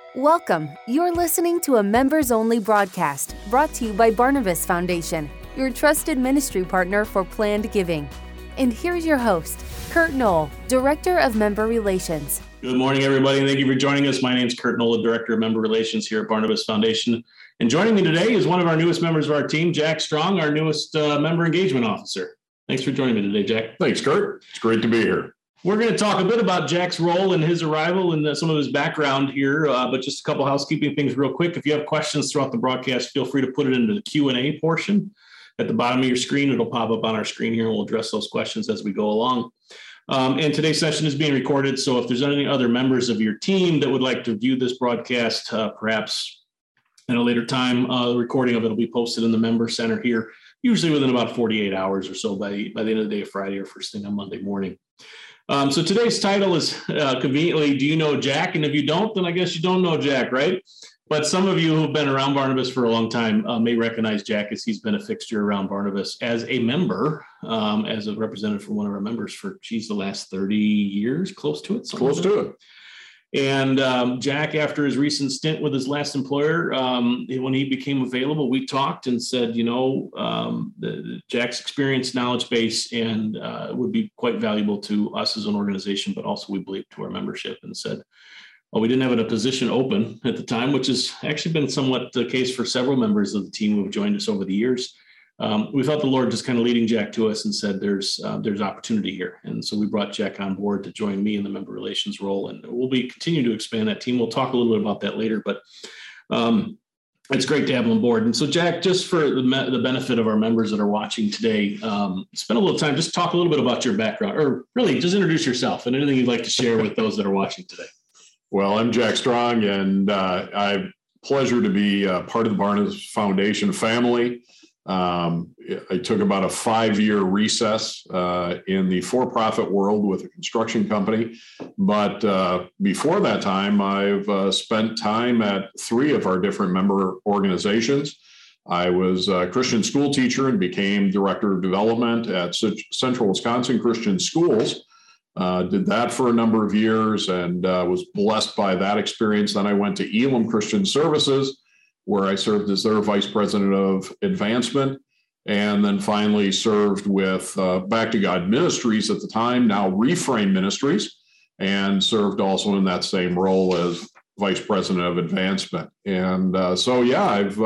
Welcome. You're listening to a members-only broadcast brought to you by Barnabas Foundation, your trusted ministry partner for planned giving. And here's your host, Kurt Knoll, Director of Member Relations. Good morning, everybody, and thank you for joining us. My name is Kurt Knoll, Director of Member Relations here at Barnabas Foundation. And joining me today is one of our newest members of our team, Jack Strong, our newest Member Engagement Officer. Thanks for joining me today, Jack. Thanks, Kurt. It's great to be here. We're going to talk a bit about Jack's role and his arrival and some of his background here, but just a couple housekeeping things real quick. If you have questions throughout the broadcast, feel free to put it into the Q&A portion at the bottom of your screen. It'll pop up on our screen here, and we'll address those questions as we go along. And today's session is being recorded, so if there's any other members of your team that would like to view this broadcast, perhaps at a later time, the recording of it will be posted in the Member Center here, usually within about 48 hours or so by the end of the day of Friday or first thing on Monday morning. So today's title is conveniently, do you know Jack? And if you don't, then I guess you don't know Jack, right? But some of you who've been around Barnabas for a long time may recognize Jack, as he's been a fixture around Barnabas as a member, as a representative for one of our members for, the last 30 years, close to it. Close to it. And Jack, after his recent stint with his last employer, when he became available, we talked and said, Jack's experience, knowledge base, and would be quite valuable to us as an organization, but also we believe to our membership, and said, well, we didn't have a position open at the time, which has actually been somewhat the case for several members of the team who have joined us over the years. We felt the Lord just kind of leading Jack to us and said, there's opportunity here. And so we brought Jack on board to join me in the member relations role, and we'll be continuing to expand that team. We'll talk a little bit about that later, but it's great to have him on board. And so Jack, just for the benefit of our members that are watching today, spend a little time, just talk a little bit about your background, or really just introduce yourself and anything you'd like to share with those that are watching today. Well, I'm Jack Strong, and I pleasure to be part of the Barnabas Foundation family. I took about a 5-year recess in the for-profit world with a construction company. But before that time, I've spent time at 3 of our different member organizations. I was a Christian school teacher and became director of development at Central Wisconsin Christian Schools. Did that for a number of years and was blessed by that experience. Then I went to Elam Christian Services, where I served as their vice president of advancement, and then finally served with Back to God Ministries at the time, now Reframe Ministries, and served also in that same role as vice president of advancement. And I've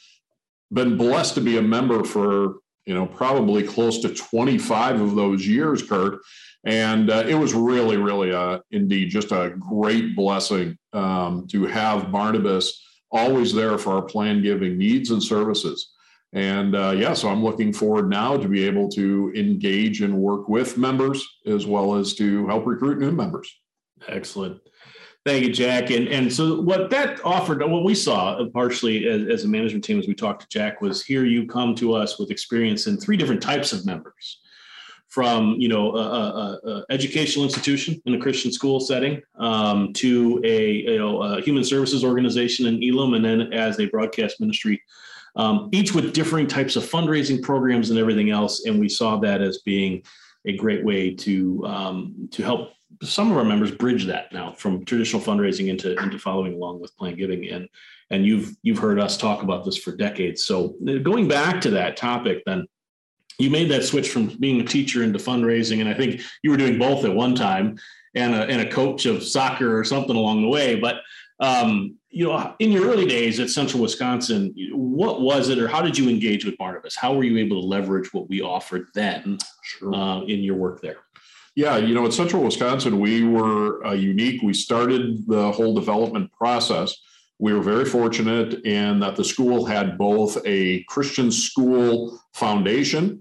been blessed to be a member for, probably close to 25 of those years, Kurt. And it was really, really, indeed, just a great blessing to have Barnabas always there for our planned giving needs and services. And so I'm looking forward now to be able to engage and work with members as well as to help recruit new members. Excellent. Thank you, Jack. And so what that offered, what we saw partially as a management team as we talked to Jack was, here you come to us with experience in 3 different types of members. From a educational institution in a Christian school setting to a human services organization in Elam, and then as a broadcast ministry, each with differing types of fundraising programs and everything else. And we saw that as being a great way to help some of our members bridge that now from traditional fundraising into following along with planned giving. And you've heard us talk about this for decades. So going back to that topic, then. You made that switch from being a teacher into fundraising, and I think you were doing both at one time, and a coach of soccer or something along the way. But in your early days at Central Wisconsin, what was it, or how did you engage with Barnabas? How were you able to leverage what we offered then in your work there? Yeah, at Central Wisconsin, we were unique. We started the whole development process. We were very fortunate in that the school had both a Christian school foundation.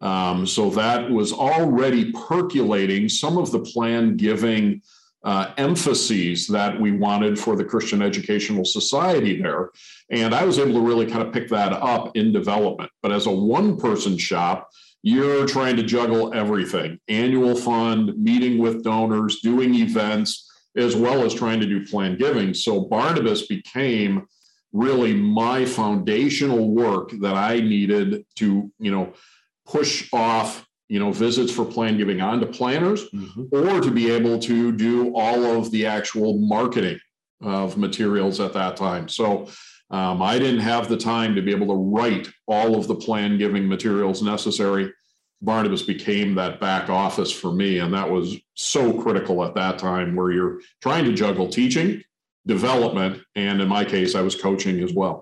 So that was already percolating some of the planned giving emphases that we wanted for the Christian Educational Society there. And I was able to really kind of pick that up in development. But as a one-person shop, you're trying to juggle everything: annual fund, meeting with donors, doing events, as well as trying to do planned giving. So Barnabas became really my foundational work that I needed to, push off, visits for planned giving onto planners, or to be able to do all of the actual marketing of materials at that time. So I didn't have the time to be able to write all of the plan giving materials necessary. Barnabas became that back office for me. And that was so critical at that time, where you're trying to juggle teaching, development, and in my case, I was coaching as well.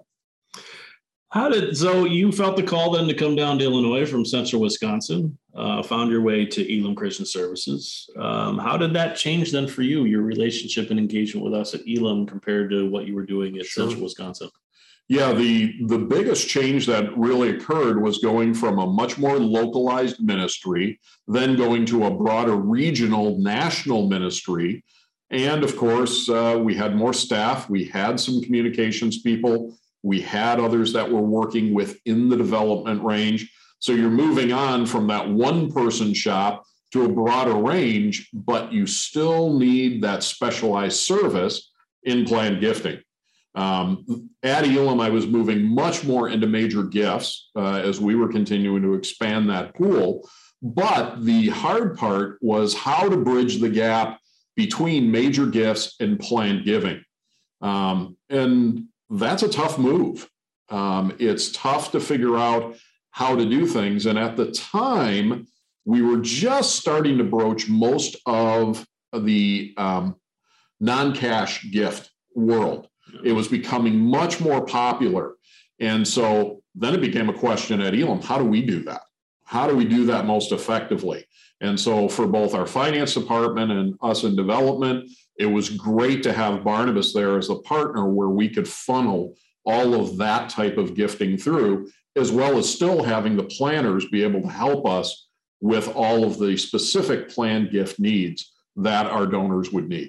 So you felt the call then to come down to Illinois from central Wisconsin, found your way to Elam Christian Services. How did that change then for you, your relationship and engagement with us at Elam compared to what you were doing at central Wisconsin? Yeah, the biggest change that really occurred was going from a much more localized ministry, then going to a broader regional, national ministry. And of course, we had more staff. We had some communications people. We had others that were working within the development range. So you're moving on from that one-person shop to a broader range, but you still need that specialized service in planned gifting. At Elam, I was moving much more into major gifts as we were continuing to expand that pool. But the hard part was how to bridge the gap between major gifts and planned giving. And that's a tough move. It's tough to figure out how to do things. And at the time, we were just starting to broach most of the non-cash gift world. It was becoming much more popular. And so then it became a question at Elam, how do we do that? How do we do that most effectively? And so for both our finance department and us in development, it was great to have Barnabas there as a partner where we could funnel all of that type of gifting through, as well as still having the planners be able to help us with all of the specific planned gift needs that our donors would need.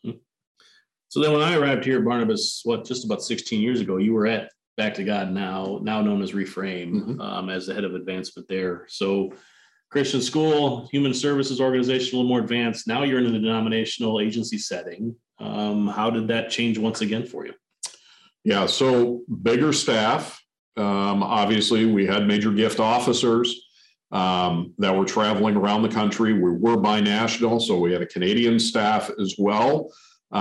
So then when I arrived here, Barnabas, just about 16 years ago, you were at Back to God now known as Reframe, as the head of advancement there. So Christian school, human services organization, a little more advanced. Now you're in a denominational agency setting. How did that change once again for you? Yeah, so bigger staff. Obviously, we had major gift officers that were traveling around the country. We were binational, so we had a Canadian staff as well.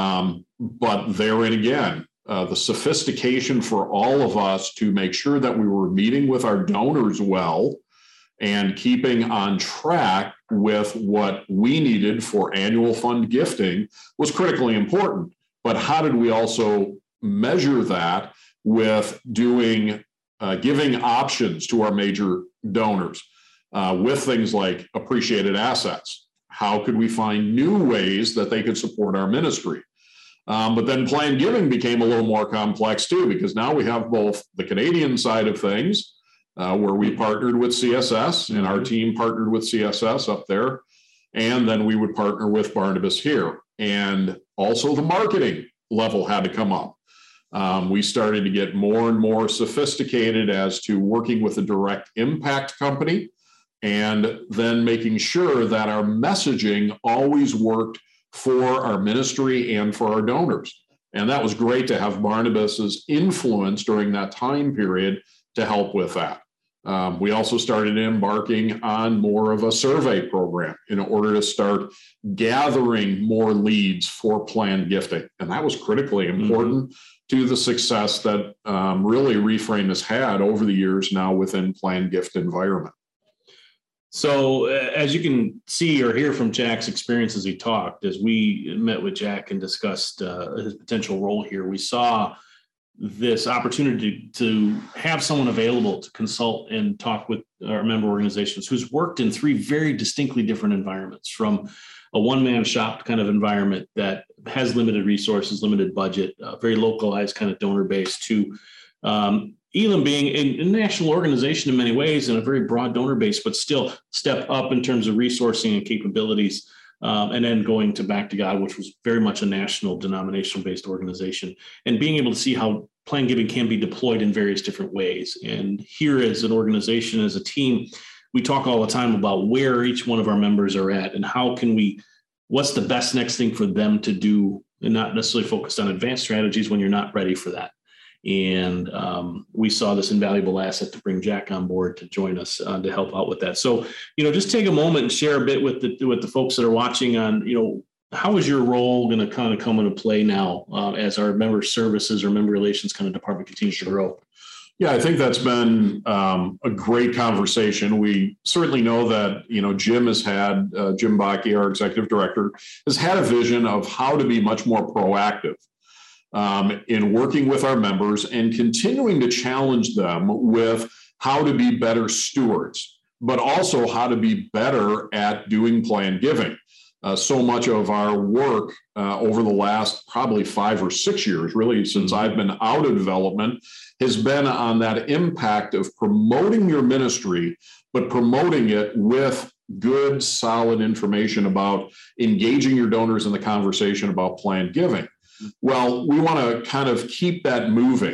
But therein again, the sophistication for all of us to make sure that we were meeting with our donors well and keeping on track with what we needed for annual fund gifting was critically important. But how did we also measure that with doing giving options to our major donors with things like appreciated assets? How could we find new ways that they could support our ministry? But then planned giving became a little more complex too, because now we have both the Canadian side of things, where we partnered with CSS and our team partnered with CSS up there. And then we would partner with Barnabas here. And also the marketing level had to come up. We started to get more and more sophisticated as to working with a direct impact company and then making sure that our messaging always worked for our ministry and for our donors. And that was great to have Barnabas's influence during that time period to help with that. We also started embarking on more of a survey program in order to start gathering more leads for planned gifting. And that was critically important to the success that really Reframe has had over the years now within planned gift environment. So as you can see or hear from Jack's experience as he talked, as we met with Jack and discussed his potential role here, we saw this opportunity to have someone available to consult and talk with our member organizations who's worked in three very distinctly different environments, from a one-man shop kind of environment that has limited resources, limited budget, very localized kind of donor base, to Elam being a national organization in many ways and a very broad donor base, but still step up in terms of resourcing and capabilities. And then going to Back to God, which was very much a national denominational-based organization, and being able to see how planned giving can be deployed in various different ways. And here as an organization, as a team, we talk all the time about where each one of our members are at and how can we, what's the best next thing for them to do, and not necessarily focused on advanced strategies when you're not ready for that. And we saw this invaluable asset to bring Jack on board to join us to help out with that. So, just take a moment and share a bit with the folks that are watching on, how is your role going to kind of come into play now as our member services or member relations kind of department continues to grow? Yeah, I think that's been a great conversation. We certainly know that, Jim has had, Jim Bakke, our executive director, has had a vision of how to be much more proactive in working with our members and continuing to challenge them with how to be better stewards, but also how to be better at doing planned giving. So much of our work over the last probably 5 or 6 years, really, since I've been out of development, has been on that impact of promoting your ministry, but promoting it with good, solid information about engaging your donors in the conversation about planned giving. Well, we want to kind of keep that moving.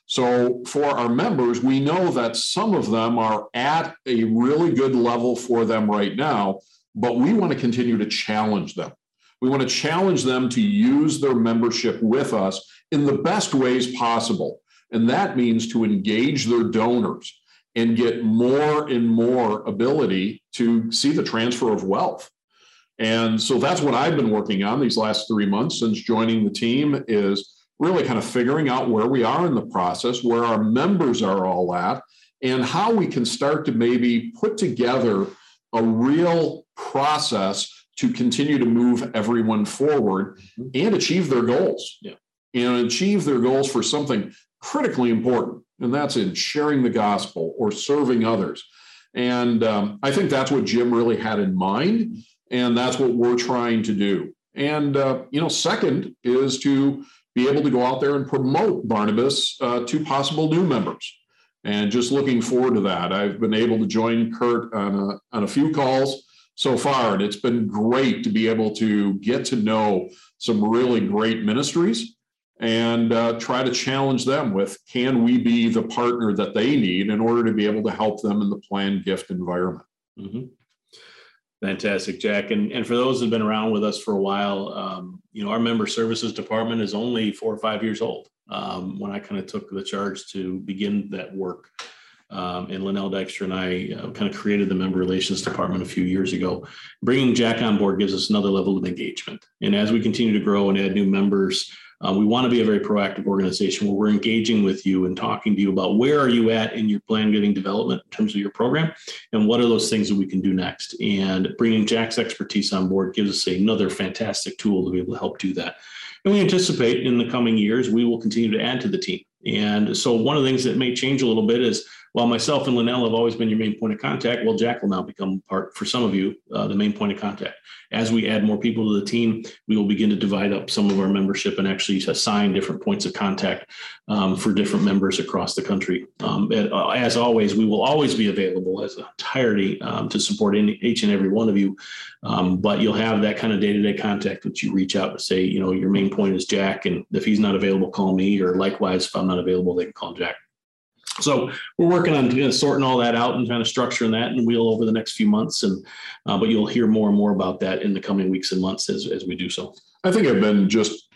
So for our members, we know that some of them are at a really good level for them right now, but we want to continue to challenge them. We want to challenge them to use their membership with us in the best ways possible. And that means to engage their donors and get more and more ability to see the transfer of wealth. And so that's what I've been working on these last 3 months since joining the team, is really kind of figuring out where we are in the process, where our members are all at, and how we can start to maybe put together a real process to continue to move everyone forward and achieve their goals. Yeah. And achieve their goals for something critically important, and that's in sharing the gospel or serving others. And I think that's what Jim really had in mind, and that's what we're trying to do. And, second is to be able to go out there and promote Barnabas to possible new members. And just looking forward to that. I've been able to join Kurt on a few calls so far, and it's been great to be able to get to know some really great ministries and try to challenge them with, can we be the partner that they need in order to be able to help them in the planned gift environment? Mm-hmm. Fantastic, Jack. And for those who've been around with us for a while, our member services department is only 4 or 5 years old. When I kind of took the charge to begin that work, and Linnell Dykstra and I kind of created the member relations department a few years ago. Bringing Jack on board gives us another level of engagement. And as we continue to grow and add new members, we want to be a very proactive organization where we're engaging with you and talking to you about where are you at in your plan getting development in terms of your program, and what are those things that we can do next. And bringing Jack's expertise on board gives us another fantastic tool to be able to help do that. And we anticipate in the coming years, we will continue to add to the team. And so one of the things that may change a little bit is, while myself and Linnell have always been your main point of contact, well, Jack will now become part, for some of you, the main point of contact. As we add more people to the team, we will begin to divide up some of our membership and actually assign different points of contact for different members across the country. As always, we will always be available as an entirety to support each and every one of you. But you'll have that kind of day-to-day contact which you reach out and say, your main point is Jack, and if he's not available, call me, or likewise, if I'm not available, they can call Jack. So we're working on sorting all that out and kind of structuring that and wheel over the next few months. But you'll hear more and more about that in the coming weeks and months as we do so. I think I've been just,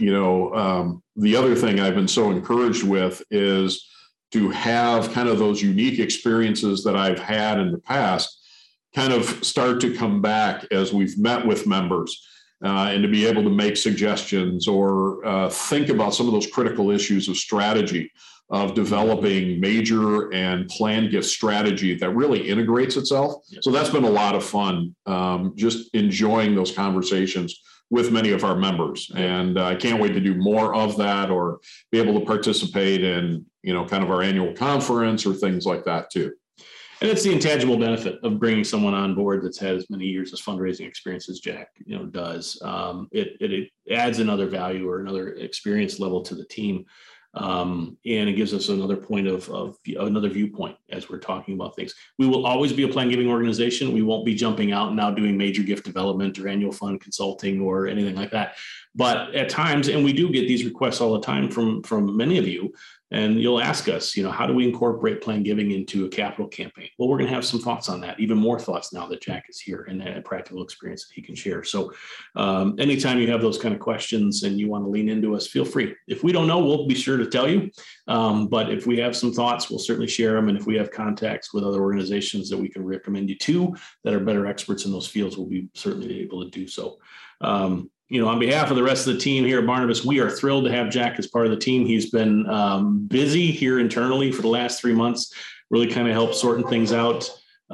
the other thing I've been so encouraged with is to have kind of those unique experiences that I've had in the past kind of start to come back as we've met with members. And to be able to make suggestions or think about some of those critical issues of strategy, of developing major and planned gift strategy that really integrates itself. So that's been a lot of fun, just enjoying those conversations with many of our members. And I can't wait to do more of that, or be able to participate in, kind of our annual conference or things like that too. And it's the intangible benefit of bringing someone on board that's had as many years of fundraising experience as Jack, does. It adds another value or another experience level to the team. And it gives us another point of another viewpoint as we're talking about things. We will always be a plan giving organization. We won't be jumping out and now doing major gift development or annual fund consulting or anything like that. But at times, and we do get these requests all the time from many of you, and you'll ask us, how do we incorporate plan giving into a capital campaign? Well, we're going to have some thoughts on that, even more thoughts now that Jack is here and a practical experience that he can share. So anytime you have those kind of questions and you want to lean into us, feel free. If we don't know, we'll be sure to tell you. But if we have some thoughts, we'll certainly share them. And if we have contacts with other organizations that we can recommend you to that are better experts in those fields, we'll be certainly able to do so. on behalf of the rest of the team here at Barnabas, we are thrilled to have Jack as part of the team. He's been busy here internally for the last 3 months, really kind of helped sorting things out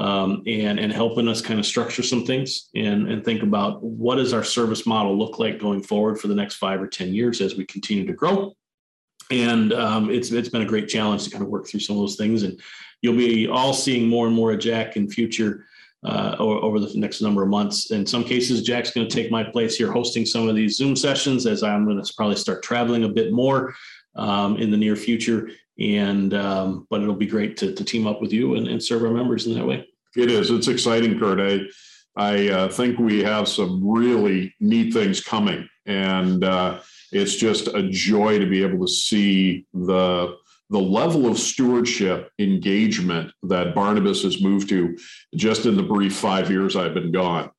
and helping us kind of structure some things and think about what does our service model look like going forward for the next 5 or 10 years as we continue to grow. And it's been a great challenge to kind of work through some of those things. And you'll be all seeing more and more of Jack in future over the next number of months. In some cases, Jack's going to take my place here hosting some of these Zoom sessions, as I'm going to probably start traveling a bit more in the near future. And but it'll be great to team up with you and serve our members in that way. It is. It's exciting, Kurt. I think we have some really neat things coming, and it's just a joy to be able to see the level of stewardship engagement that Barnabas has moved to just in the brief 5 years I've been gone.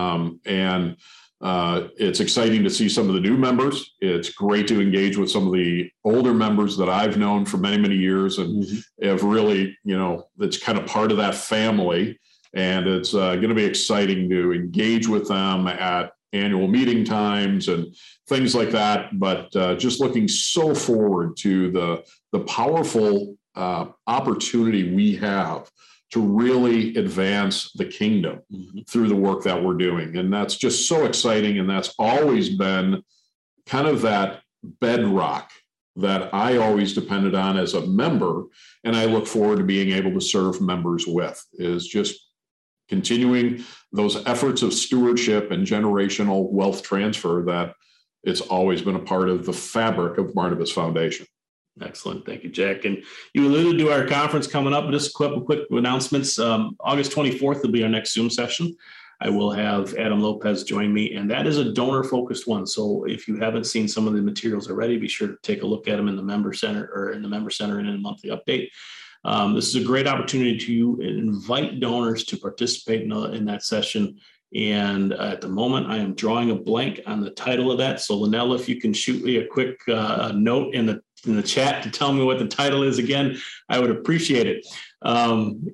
And it's exciting to see some of the new members. It's great to engage with some of the older members that I've known for many, many years and have really, it's kind of part of that family. And it's going to be exciting to engage with them at annual meeting times and things like that. But just looking so forward to the powerful opportunity we have to really advance the kingdom through the work that we're doing. And that's just so exciting. And that's always been kind of that bedrock that I always depended on as a member. And I look forward to being able to serve members with, is just continuing those efforts of stewardship and generational wealth transfer that it's always been a part of the fabric of Barnabas Foundation. Excellent. Thank you, Jack. And you alluded to our conference coming up. Just quick announcements. August 24th will be our next Zoom session. I will have Adam Lopez join me, and that is a donor-focused one. So if you haven't seen some of the materials already, be sure to take a look at them in the member center and in a monthly update. This is a great opportunity to invite donors to participate in that session. And at the moment, I am drawing a blank on the title of that. So Linnell, if you can shoot me a quick note in the chat to tell me what the title is again, I would appreciate it. And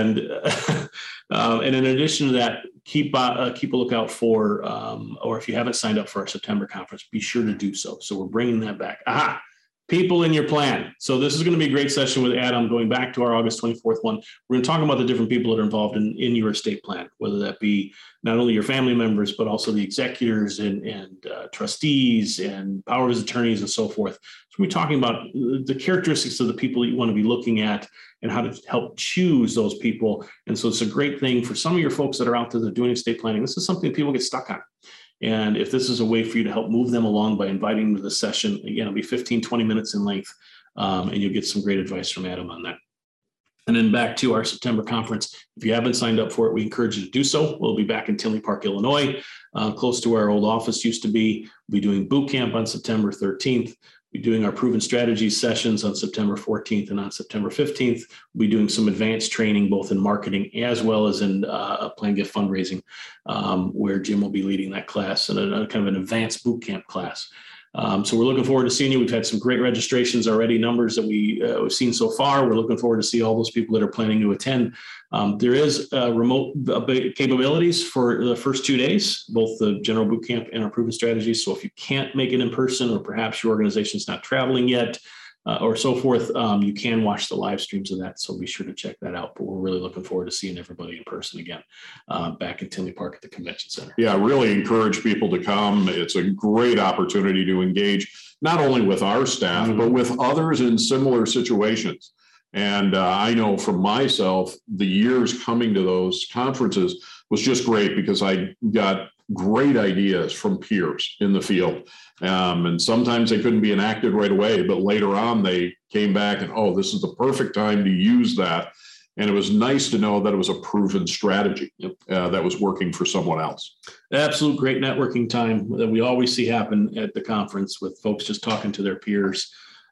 in addition to that, keep a lookout for, or if you haven't signed up for our September conference, be sure to do so. So we're bringing that back. People in your plan. So this is going to be a great session with Adam, going back to our August 24th one. We're going to talk about the different people that are involved in your estate plan, whether that be not only your family members, but also the executors and trustees and powers of attorneys and so forth. So we're talking about the characteristics of the people that you want to be looking at and how to help choose those people. And so it's a great thing for some of your folks that are out there that are doing estate planning. This is something people get stuck on. And if this is a way for you to help move them along by inviting them to the session, again, it'll be 15, 20 minutes in length, and you'll get some great advice from Adam on that. And then back to our September conference. If you haven't signed up for it, we encourage you to do so. We'll be back in Tinley Park, Illinois, close to where our old office used to be. We'll be doing boot camp on September 13th. We'll be doing our proven strategies sessions on September 14th, and on September 15th, we'll be doing some advanced training, both in marketing as well as in plan gift fundraising, where Jim will be leading that class and a kind of an advanced boot camp class. So we're looking forward to seeing you. We've had some great registrations already, numbers that we've seen so far. We're looking forward to see all those people that are planning to attend. There is remote capabilities for the first 2 days, both the general boot camp and our proven strategies. So if you can't make it in person, or perhaps your organization's not traveling yet, or so forth, you can watch the live streams of that. So be sure to check that out. But we're really looking forward to seeing everybody in person again, back in Tinley Park at the Convention Center. Yeah, really encourage people to come. It's a great opportunity to engage, not only with our staff, but with others in similar situations. And I know for myself, the years coming to those conferences was just great, because I got great ideas from peers in the field. And sometimes they couldn't be enacted right away, but later on they came back and, oh, this is the perfect time to use that. And it was nice to know that it was a proven strategy that was working for someone else. Absolute great networking time that we always see happen at the conference, with folks just talking to their peers.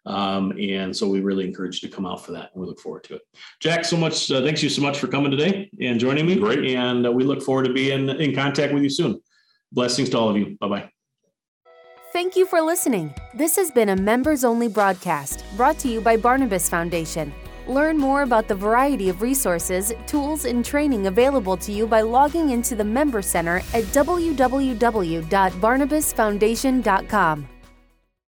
And so we really encourage you to come out for that, and we look forward to it. Jack, thanks you so much for coming today and joining me. Great. And we look forward to being in contact with you soon. Blessings to all of you. Bye-bye. Thank you for listening. This has been a members-only broadcast brought to you by Barnabas Foundation. Learn more about the variety of resources, tools, and training available to you by logging into the Member Center at www.barnabasfoundation.com.